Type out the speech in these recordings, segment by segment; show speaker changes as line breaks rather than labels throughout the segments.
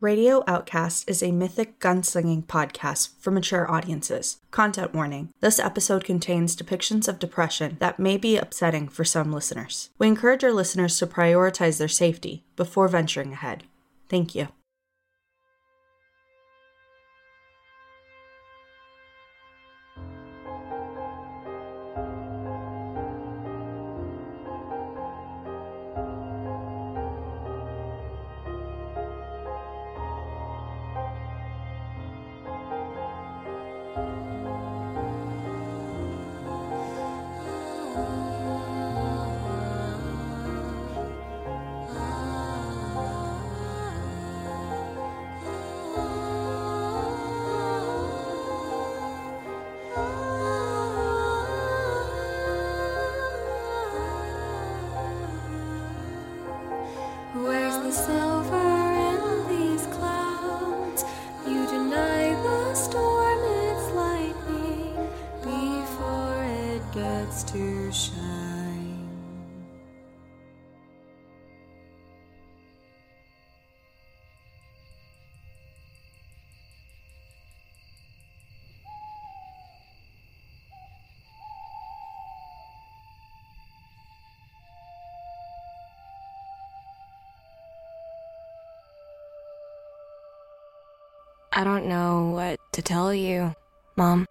Radio Outcast is a mythic gunslinging podcast for mature audiences. Content warning. This episode contains depictions of depression that may be upsetting for some listeners. We encourage our listeners to prioritize their safety before venturing ahead. Thank you.
Where's the silver in these clouds? You deny the storm its lightning before it gets to shine.
I don't know what to tell you, Mom.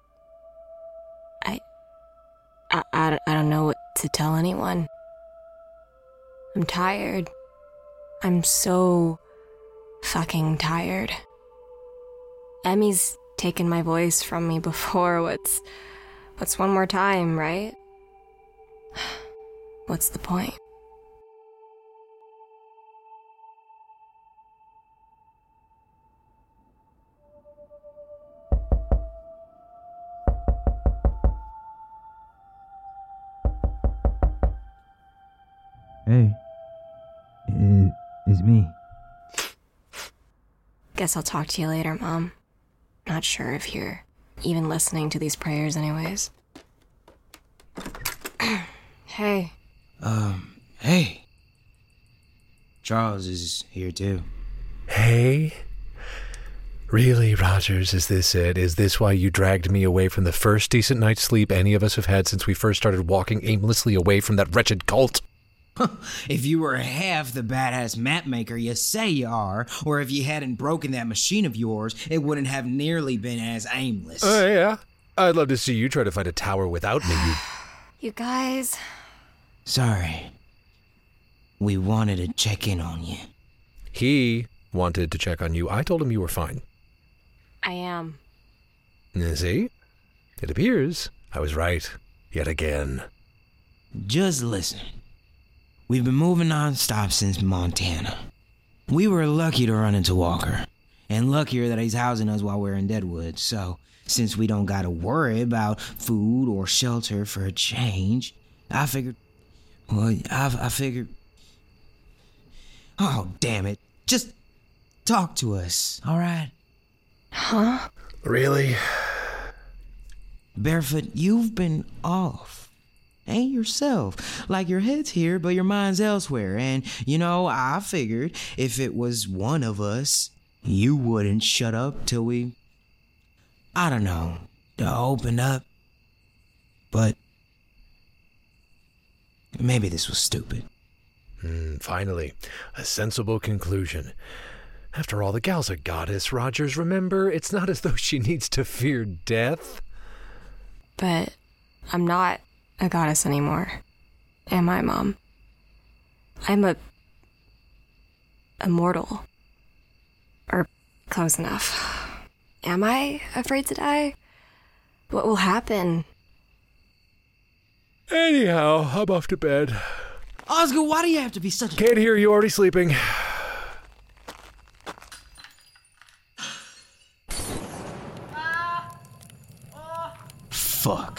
I don't know what to tell anyone. I'm tired. I'm so fucking tired. Emmy's taken my voice from me before. What's one more time, right? What's the point?
Hey, it's me.
Guess I'll talk to you later, Mom. Not sure if you're even listening to these prayers anyways. Hey.
Hey. Charles is here too.
Hey? Really, Rogers, is this it? Is this why you dragged me away from the first decent night's sleep any of us have had since we first started walking aimlessly away from that wretched cult?
If you were half the badass map maker you say you are, or if you hadn't broken that machine of yours, it wouldn't have nearly been as aimless.
Yeah. I'd love to see you try to find a tower without me.
You guys.
Sorry. We wanted to check in on you.
He wanted to check on you. I told him you were fine.
I am.
See? It appears I was right. Yet again.
Just listen. We've been moving non-stop since Montana. We were lucky to run into Walker, and luckier that he's housing us while we're in Deadwood, so since we don't gotta worry about food or shelter for a change, I figured... Oh, damn it. Just talk to us, alright?
Huh?
Really?
Barefoot, you've been off. Ain't yourself. Like your head's here, but your mind's elsewhere. And, I figured if it was one of us, you wouldn't shut up till we... I don't know, to open up. But maybe this was stupid.
Finally, a sensible conclusion. After all, the gal's a goddess, Rogers. Remember, it's not as though she needs to fear death.
But I'm not a goddess anymore. Am I, Mom? I'm a mortal. Or close enough. Am I afraid to die? What will happen?
Anyhow, I'm off to bed.
Oscar, why do you have to be such a...
Can't hear you, already sleeping.
Fuck.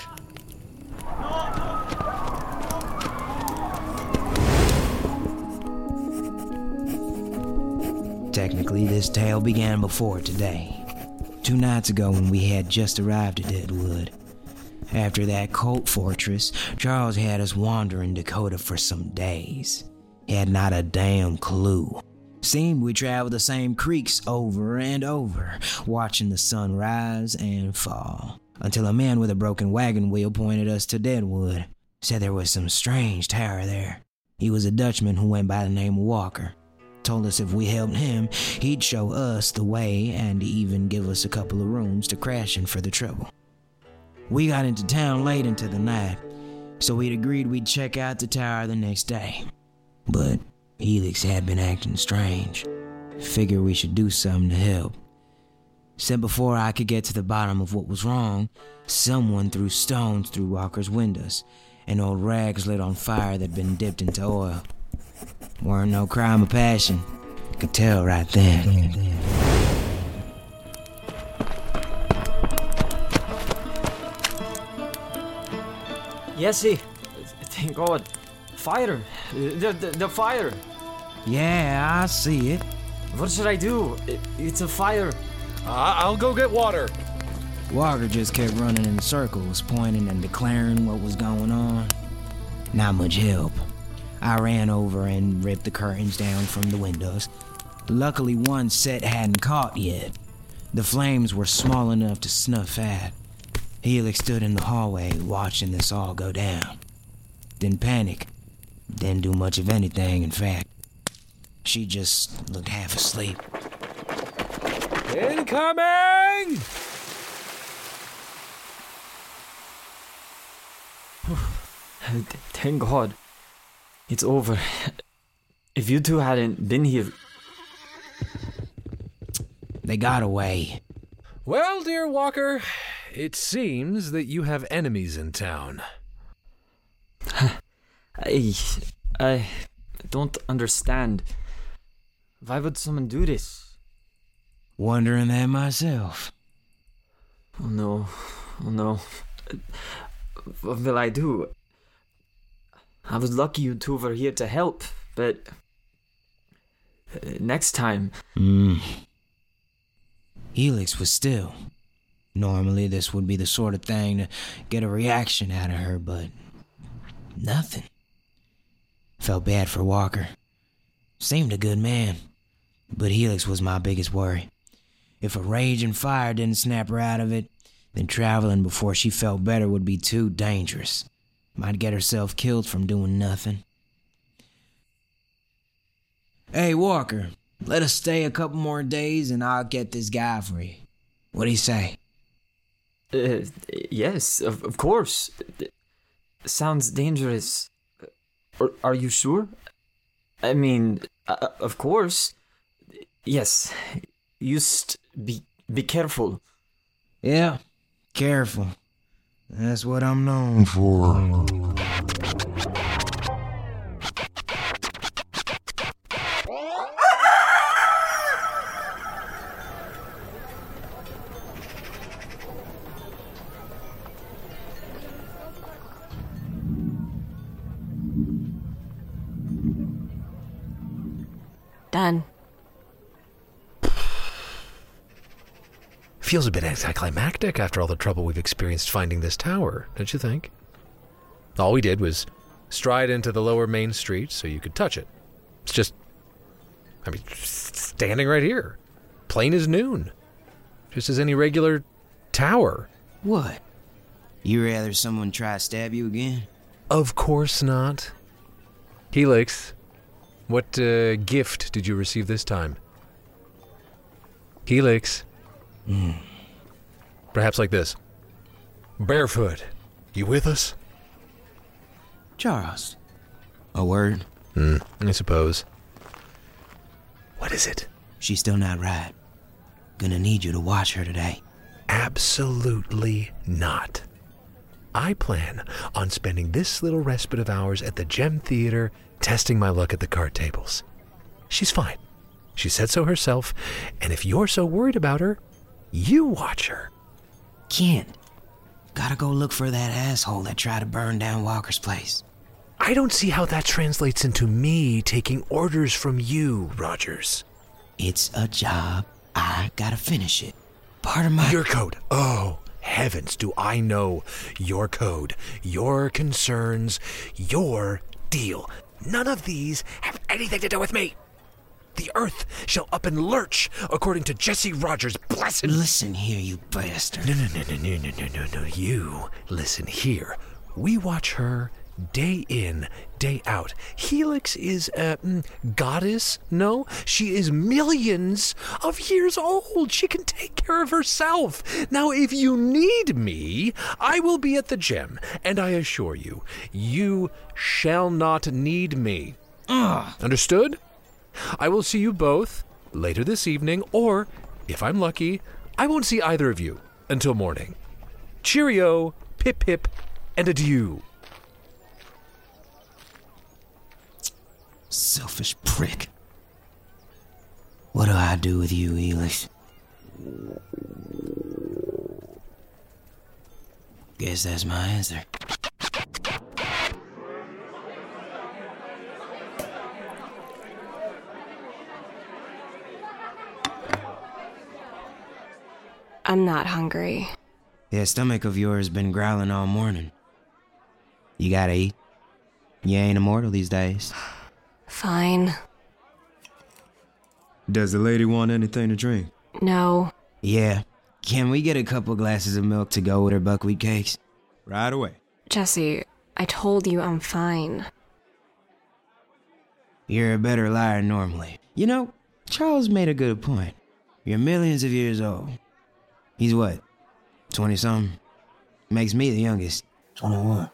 Technically, this tale began before today. 2 nights ago when we had just arrived at Deadwood. After that cult fortress, Charles had us wandering Dakota for some days. He had not a damn clue Seemed we traveled the same creeks over and over, watching the sun rise and fall, until a man with a broken wagon wheel pointed us to Deadwood. Said there was some strange tower there. He was a Dutchman who went by the name of Walker. Told us if we helped him, he'd show us the way and even give us a couple of rooms to crash in for the trouble. We got into town late into the night, so we'd agreed we'd check out the tower the next day. But Helix had been acting strange. Figured we should do something to help. Said before I could get to the bottom of what was wrong, someone threw stones through Walker's windows, and old rags lit on fire that'd been dipped into oil. Weren't no crime of passion. Could tell right then.
Jesse, thank God. Fire! The fire!
Yeah, I see it.
What should I do? It's a fire.
I'll go get water.
Walker just kept running in circles, pointing and declaring what was going on. Not much help. I ran over and ripped the curtains down from the windows. Luckily, one set hadn't caught yet. The flames were small enough to snuff at. Helix stood in the hallway watching this all go down. Didn't panic. Didn't do much of anything, in fact. She just looked half asleep.
Incoming!
Thank God. It's over. If you two hadn't been here...
They got away.
Well, dear Walker, it seems that you have enemies in town.
I don't understand. Why would someone do this?
Wondering that myself.
Oh no. What will I do? I was lucky you two were here to help, but... next time...
Helix was still. Normally this would be the sort of thing to get a reaction out of her, but... nothing. Felt bad for Walker. Seemed a good man. But Helix was my biggest worry. If a raging fire didn't snap her out of it, then traveling before she felt better would be too dangerous. Might get herself killed from doing nothing. Hey, Walker, let us stay a couple more days and I'll get this guy for you. What do you say?
Yes, of course. Sounds dangerous. Are you sure? I mean, of course. Yes. Just be careful.
Yeah, careful. That's what I'm known for.
Done.
Feels a bit anticlimactic after all the trouble we've experienced finding this tower, don't you think? All we did was stride into the lower main street so you could touch it. It's just, standing right here. Plain as noon. Just as any regular tower.
What? You rather someone try to stab you again?
Of course not. Helix, what gift did you receive this time? Helix. Perhaps like this. Barefoot, you with us?
Charles. A word?
I suppose. What is it?
She's still not right. Gonna need you to watch her today.
Absolutely not. I plan on spending this little respite of ours at the Gem Theater testing my luck at the card tables. She's fine. She said so herself, and if you're so worried about her, you watch her.
Can't. Gotta go look for that asshole that tried to burn down Walker's place.
I don't see how that translates into me taking orders from you, Rogers.
It's a job. I gotta finish it. Part of my...
Your code. Oh, heavens, do I know your code, your concerns, your deal. None of these have anything to do with me. The earth shall up and lurch, according to Jesse Rogers' blessed...
Listen here, you bastard.
No. You listen here. We watch her day in, day out. Helix is a goddess, no? She is millions of years old. She can take care of herself. Now, if you need me, I will be at the gem, and I assure you, you shall not need me. Understood? I will see you both later this evening, or, if I'm lucky, I won't see either of you until morning. Cheerio, pip pip, and adieu.
Selfish prick. What do I do with you, Helix? Guess that's my answer.
I'm not hungry.
That stomach of yours been growling all morning. You gotta eat. You ain't immortal these days.
Fine.
Does the lady want anything to drink?
No.
Yeah. Can we get a couple glasses of milk to go with her buckwheat cakes?
Right away.
Jesse, I told you I'm fine.
You're a better liar normally. You know, Charles made a good point. You're millions of years old. He's what? 20-something? Makes me the youngest. 21.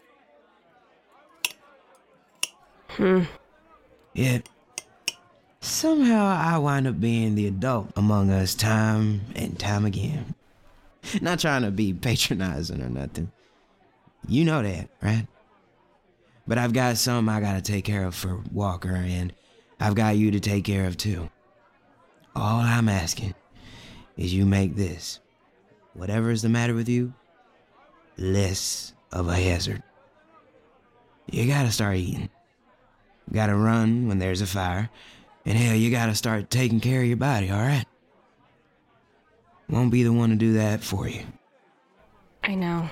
Yet, somehow I wind up being the adult among us time and time again. Not trying to be patronizing or nothing. You know that, right? But I've got something I gotta take care of for Walker, and I've got you to take care of too. All I'm asking is you make this, whatever's the matter with you, less of a hazard. You gotta start eating. You gotta run when there's a fire. And hell, you gotta start taking care of your body, alright? Won't be the one to do that for you.
I know.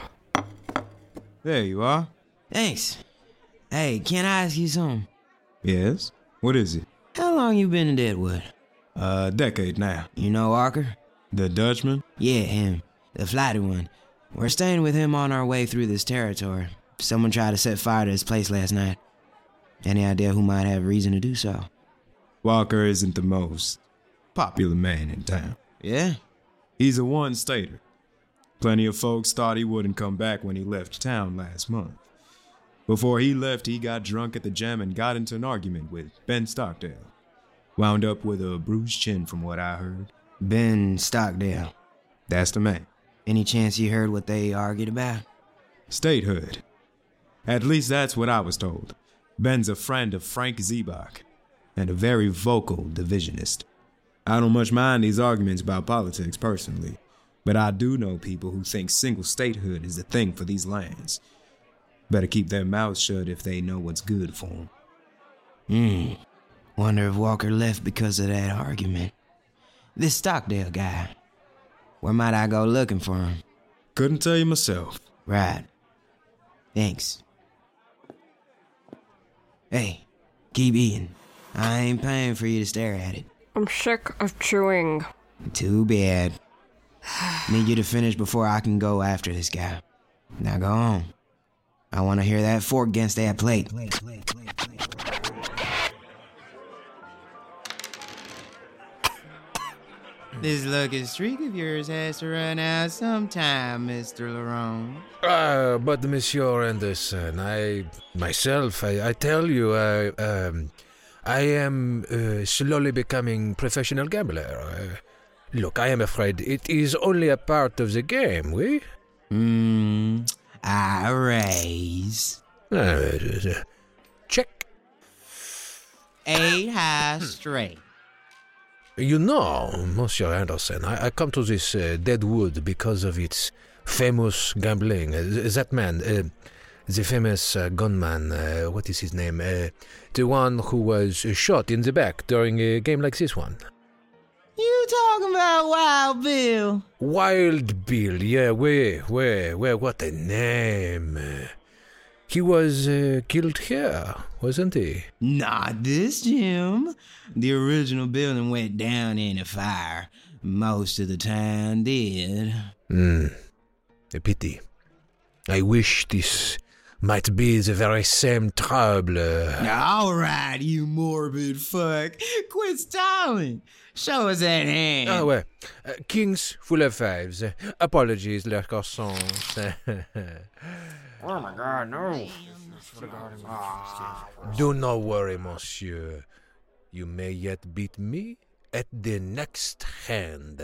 There you are.
Thanks. Hey, can I ask you something?
Yes? What is it?
How long you been in Deadwood?
A decade now.
You know Walker?
The Dutchman?
Yeah, him. The flighty one. We're staying with him on our way through this territory. Someone tried to set fire to his place last night. Any idea who might have reason to do so?
Walker isn't the most popular man in town.
Yeah?
He's a one-stater. Plenty of folks thought he wouldn't come back when he left town last month. Before he left, he got drunk at the gym and got into an argument with Ben Stockdale. Wound up with a bruised chin from what I heard.
Ben Stockdale.
That's the man.
Any chance you heard what they argued about?
Statehood. At least that's what I was told. Ben's a friend of Frank Zebach, and a very vocal divisionist. I don't much mind these arguments about politics personally, but I do know people who think single statehood is the thing for these lands. Better keep their mouths shut if they know what's good for them.
Wonder if Walker left because of that argument. This Stockdale guy. Where might I go looking for him?
Couldn't tell you myself.
Right. Thanks. Hey, keep eating. I ain't paying for you to stare at it.
I'm sick of chewing.
Too bad. Need you to finish before I can go after this guy. Now go on. I want to hear that fork against that plate. This lucky streak of yours has to run out sometime, Mr. Laurent.
But Monsieur Anderson, I tell you, I am slowly becoming professional gambler. Look, I am afraid it is only a part of the game, oui?
I raise.
Check.
8 high straight.
You know, Monsieur Anderson, I come to this Deadwood because of its famous gambling. That man, the famous gunman, what is his name? The one who was shot in the back during a game like this one.
You talking about Wild Bill?
Wild Bill, yeah, where, what a name. He was killed here, wasn't he?
Not this, Jim. The original building went down in a fire. Most of the town did.
A pity. I wish this might be the very same trouble.
All right, you morbid fuck. Quit stalling. Show us that hand.
Ah ouais. Kings full of fives. Apologies, les garçons.
Oh my god, no.
Do not worry, monsieur. You may yet beat me at the next hand.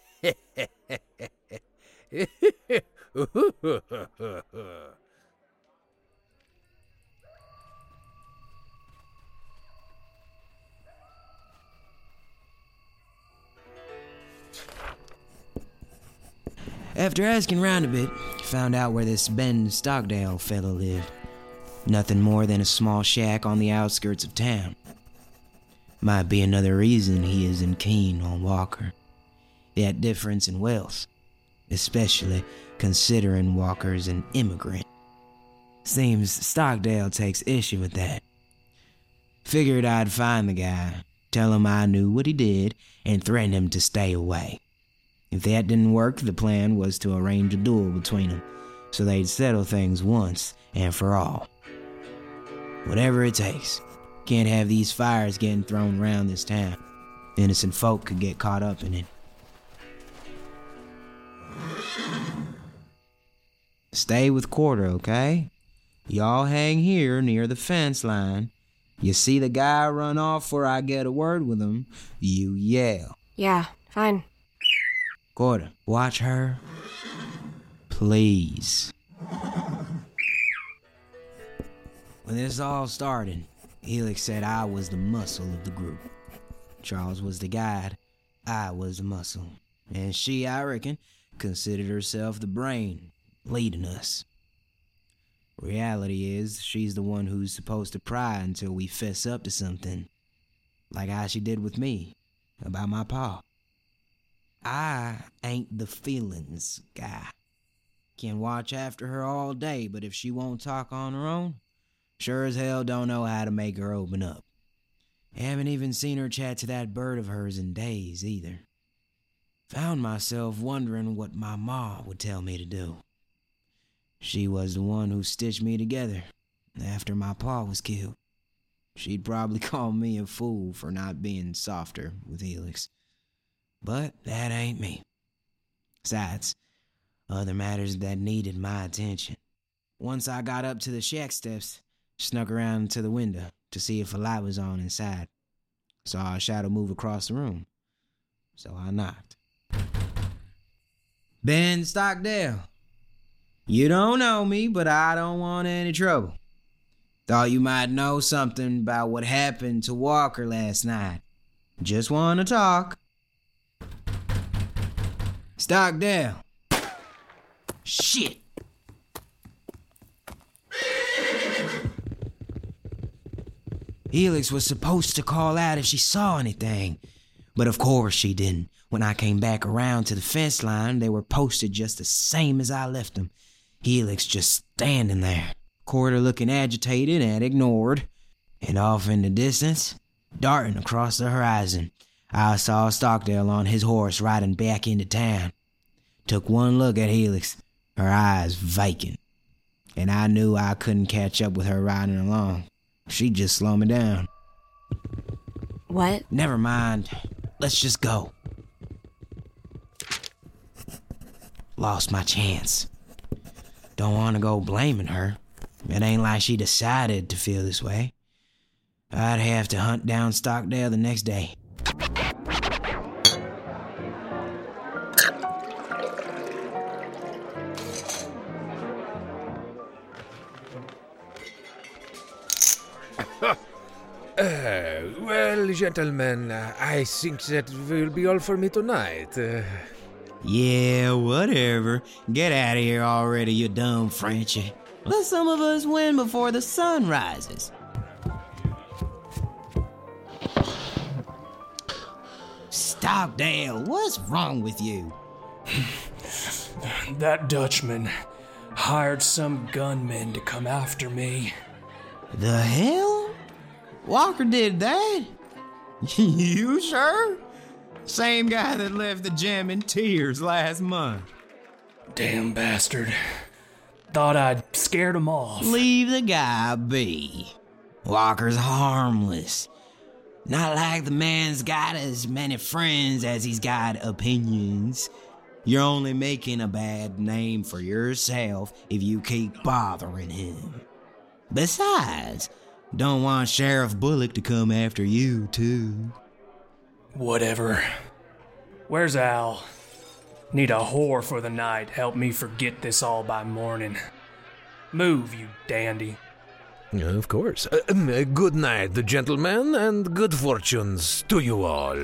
After asking round a bit, found out where this Ben Stockdale fellow lived. Nothing more than a small shack on the outskirts of town. Might be another reason he isn't keen on Walker. That difference in wealth, especially considering Walker's an immigrant. Seems Stockdale takes issue with that. Figured I'd find the guy, tell him I knew what he did, and threaten him to stay away. If that didn't work, the plan was to arrange a duel between them, so they'd settle things once and for all. Whatever it takes. Can't have these fires getting thrown around this town. Innocent folk could get caught up in it. Stay with Quarter, okay? Y'all hang here near the fence line. You see the guy run off where I get a word with him, you yell.
Yeah, fine.
Quarter, watch her. Please. When this all started, Helix said I was the muscle of the group. Charles was the guide, I was the muscle. And she, I reckon, considered herself the brain, leading us. Reality is, she's the one who's supposed to pry until we fess up to something. Like how she did with me, about my pa. I ain't the feelings guy. Can watch after her all day, but if she won't talk on her own, sure as hell don't know how to make her open up. Haven't even seen her chat to that bird of hers in days, either. Found myself wondering what my ma would tell me to do. She was the one who stitched me together after my pa was killed. She'd probably call me a fool for not being softer with Helix. But that ain't me. Besides, other matters that needed my attention. Once I got up to the shack steps, snuck around to the window to see if a light was on inside. Saw a shadow move across the room, so I knocked. Ben Stockdale. You don't know me, but I don't want any trouble. Thought you might know something about what happened to Walker last night. Just want to talk. Stockdale. Shit. Helix was supposed to call out if she saw anything, but of course she didn't. When I came back around to the fence line, they were posted just the same as I left them. Helix just standing there, Quarter looking agitated and ignored, and off in the distance, darting across the horizon, I saw Stockdale on his horse riding back into town. Took one look at Helix, her eyes vacant, and I knew I couldn't catch up with her riding along. She'd just slow me down.
What?
Never mind. Let's just go. Lost my chance. Don't want to go blaming her. It ain't like she decided to feel this way. I'd have to hunt down Stockdale the next day.
Well, gentlemen, I think that will be all for me tonight.
Yeah, whatever. Get out of here already, you dumb Frenchie. Let some of us win before the sun rises. Stockdale, what's wrong with you?
That Dutchman. hired some gunmen to come after me.
The hell? Walker did that? You sure? Same guy that left the gym in tears last month.
Damn bastard. Thought I'd scared him off.
Leave the guy be. Walker's harmless. Not like the man's got as many friends as he's got opinions. You're only making a bad name for yourself if you keep bothering him. Besides, don't want Sheriff Bullock to come after you, too.
Whatever. Where's Al? Need a whore for the night. Help me forget this all by morning. Move, you dandy.
Of course. Good night, gentlemen, and good fortunes to you all.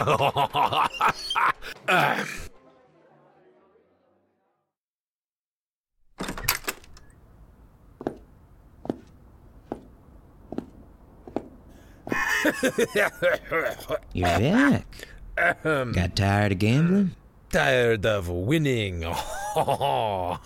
You're back. Got tired of gambling?
Tired of winning. I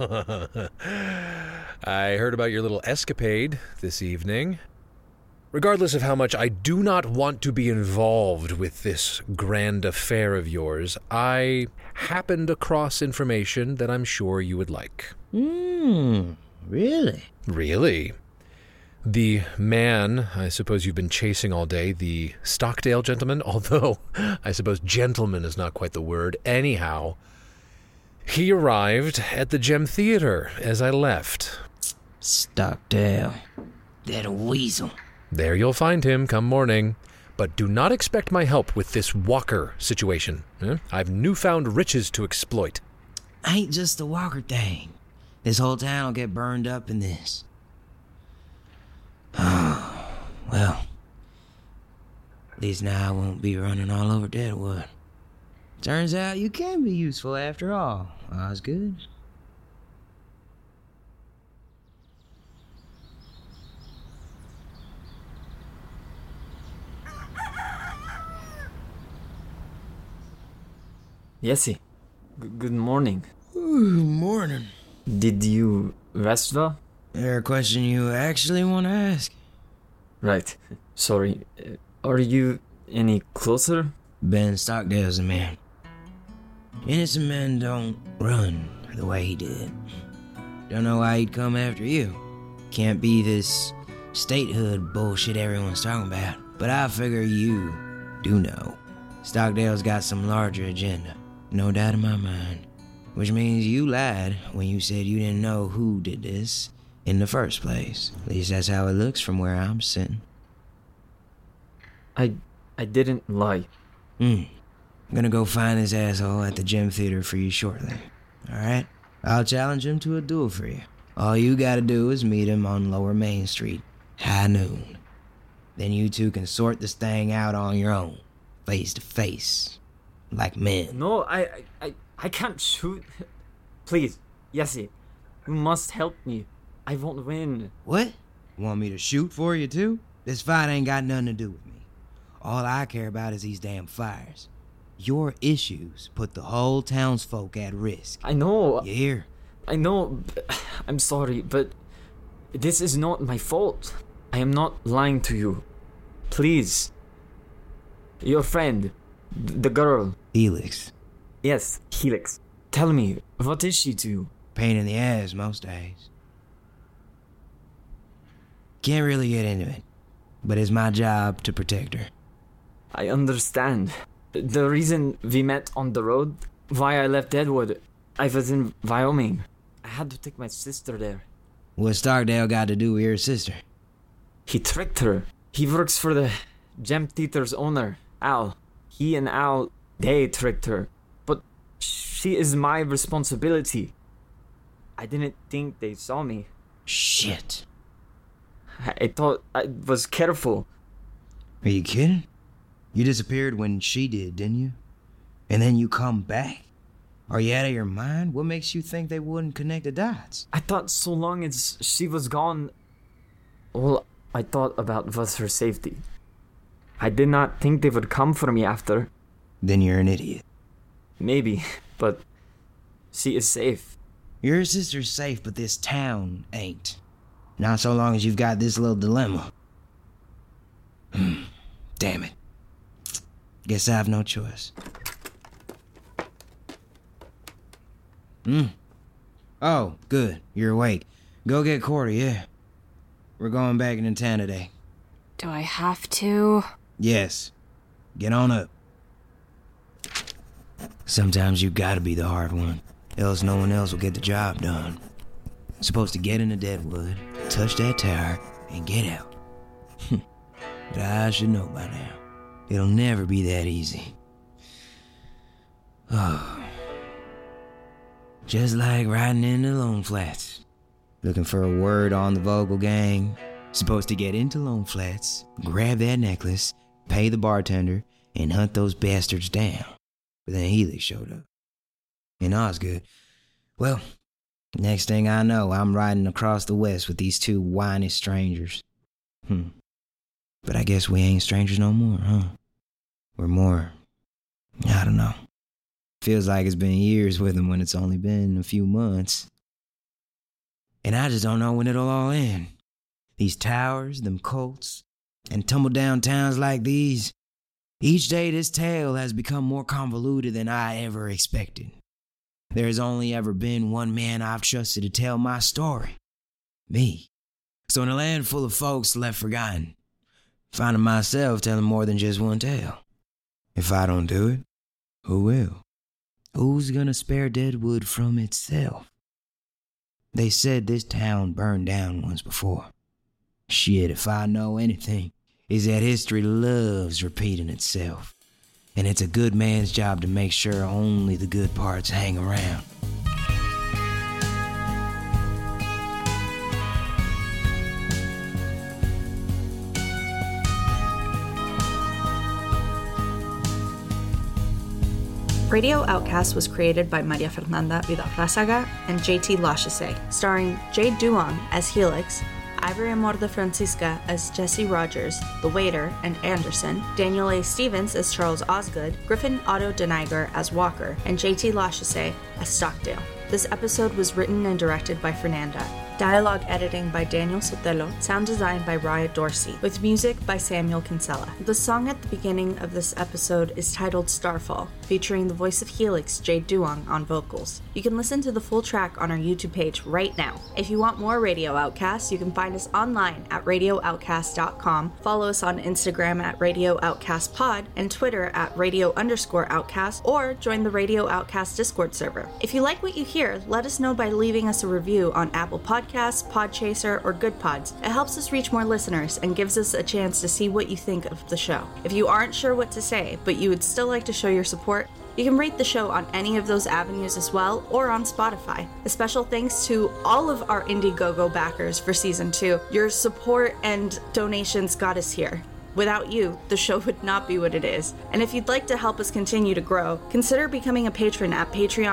heard about your little escapade this evening. Regardless of how much I do not want to be involved with this grand affair of yours, I happened across information that I'm sure you would like.
Really?
Really? The man I suppose you've been chasing all day, the Stockdale gentleman, although I suppose gentleman is not quite the word. Anyhow, he arrived at the Gem Theater as I left.
Stockdale. That weasel.
There you'll find him come morning. But do not expect my help with this Walker situation. I've newfound riches to exploit.
Ain't just the Walker thing. This whole town will get burned up in this. Well, at least now I won't be running all over Deadwood. Turns out you can be useful after all. Osgood.
Yessie, good morning.
Morning.
Did you rest well?
There a question you actually want to ask?
Right. Sorry. Are you any closer?
Ben Stockdale's the man. Innocent men don't run the way he did. Don't know why he'd come after you. Can't be this statehood bullshit everyone's talking about. But I figure you do know. Stockdale's got some larger agenda. No doubt in my mind. Which means you lied when you said you didn't know who did this in the first place. At least that's how it looks from where I'm sitting.
I didn't lie.
I'm gonna go find this asshole at the Gem Theater for you shortly. Alright? I'll challenge him to a duel for you. All you gotta do is meet him on Lower Main Street, high noon. Then you two can sort this thing out on your own, face to face, like men.
No, I can't shoot. Please, Yessie, you must help me. I won't win.
What? You want me to shoot for you too? This fight ain't got nothing to do with me. All I care about is these damn fires. Your issues put the whole townsfolk at risk.
I know.
You hear?
I know. I'm sorry, but this is not my fault. I am not lying to you. Please. Your friend, the girl.
Helix.
Yes, Helix. Tell me, what is she to you?
Pain in the ass most days. Can't really get into it, but it's my job to protect her.
I understand. The reason we met on the road, why I left Deadwood, I was in Wyoming. I had to take my sister there.
What's Stockdale got to do with your sister?
He tricked her. He works for the Gem Theater's owner, Al. He and Al, they tricked her. But she is my responsibility. I didn't think they saw me.
Shit.
I thought I was careful.
Are you kidding? You disappeared when she did, didn't you? And then you come back? Are you out of your mind? What makes you think they wouldn't connect the dots?
I thought so long as she was gone, all I thought about was her safety. I did not think they would come for me after.
Then you're an idiot.
Maybe, but she is safe.
Your sister's safe, but this town ain't. Not so long as you've got this little dilemma. Damn it. Guess I have no choice. Oh, good. You're awake. Go get Cordy, yeah. We're going back into town today.
Do I have to?
Yes. Get on up. Sometimes you gotta be the hard one, else no one else will get the job done. Supposed to get into Deadwood, touch that tower, and get out. But I should know by now. It'll never be that easy. Oh. Just like riding into Lone Flats. Looking for a word on the Vogel gang. Supposed to get into Lone Flats, grab that necklace, pay the bartender, and hunt those bastards down. But then Helix showed up. And Osgood. Well, next thing I know, I'm riding across the west with these two whiny strangers. But I guess we ain't strangers no more, huh? We're more... I don't know. Feels like it's been years with them when it's only been a few months. And I just don't know when it'll all end. These towers, them cults, and tumble-down towns like these. Each day this tale has become more convoluted than I ever expected. There has only ever been one man I've trusted to tell my story. Me. So in a land full of folks left forgotten, finding myself telling more than just one tale. If I don't do it, who will? Who's gonna spare Deadwood from itself? They said this town burned down once before. Shit, if I know anything, is that history loves repeating itself. And it's a good man's job to make sure only the good parts hang around.
Radio Outcast was created by Maria Fernanda Vidal-Rázaga and JT Lachese, starring Jay Duong as Helix, Ivory Amor de Francisca as Jesse Rogers, the waiter, and Anderson, Daniel A. Stevens as Charles Osgood, Griffin Otto Deniger as Walker, and JT Lachese as Stockdale. This episode was written and directed by Fernanda. Dialogue editing by Daniel Sotelo, sound design by Raya Dorsey, with music by Samuel Kinsella. The song at the beginning of this episode is titled Starfall, featuring the voice of Helix, Jade Duong, on vocals. You can listen to the full track on our YouTube page right now. If you want more Radio Outcast, you can find us online at radiooutcast.com, follow us on Instagram at Radio Outcast Pod, and Twitter at Radio_Outcast, or join the Radio Outcast Discord server. If you like what you hear, let us know by leaving us a review on Apple Podcasts, Podchaser, or Good Pods. It helps us reach more listeners and gives us a chance to see what you think of the show. If you aren't sure what to say, but you would still like to show your support, you can rate the show on any of those avenues as well, or on Spotify. A special thanks to all of our Indiegogo backers for Season 2. Your support and donations got us here. Without you, the show would not be what it is. And if you'd like to help us continue to grow, consider becoming a patron at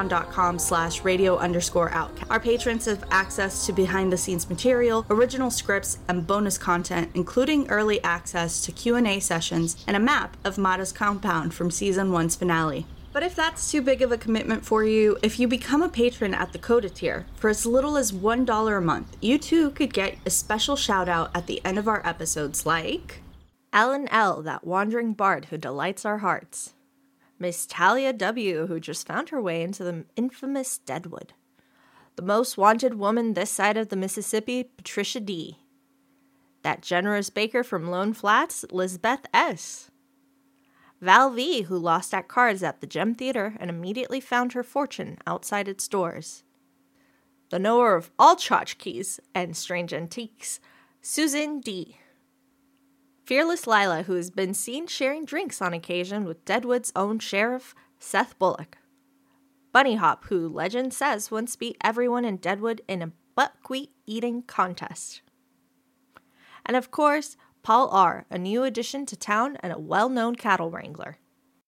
patreon.com/radio_outcast. Our patrons have access to behind-the-scenes material, original scripts, and bonus content, including early access to Q&A sessions and a map of Mata's compound from Season 1's finale. But if that's too big of a commitment for you, if you become a patron at the Coda tier, for as little as $1 a month, you too could get a special shout-out at the end of our episodes, like... Ellen L., that wandering bard who delights our hearts. Miss Talia W., who just found her way into the infamous Deadwood. The most wanted woman this side of the Mississippi, Patricia D. That generous baker from Lone Flats, Lizbeth S. Val V., who lost at cards at the Gem Theater and immediately found her fortune outside its doors. The knower of all tchotchkes and strange antiques, Susan D. Fearless Lila, who has been seen sharing drinks on occasion with Deadwood's own sheriff, Seth Bullock. Bunny Hop, who legend says once beat everyone in Deadwood in a buckwheat eating contest. And of course, Paul R., a new addition to town and a well-known cattle wrangler.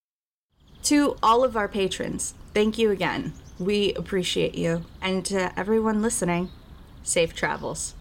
To all of our patrons, thank you again. We appreciate you. And to everyone listening, safe travels.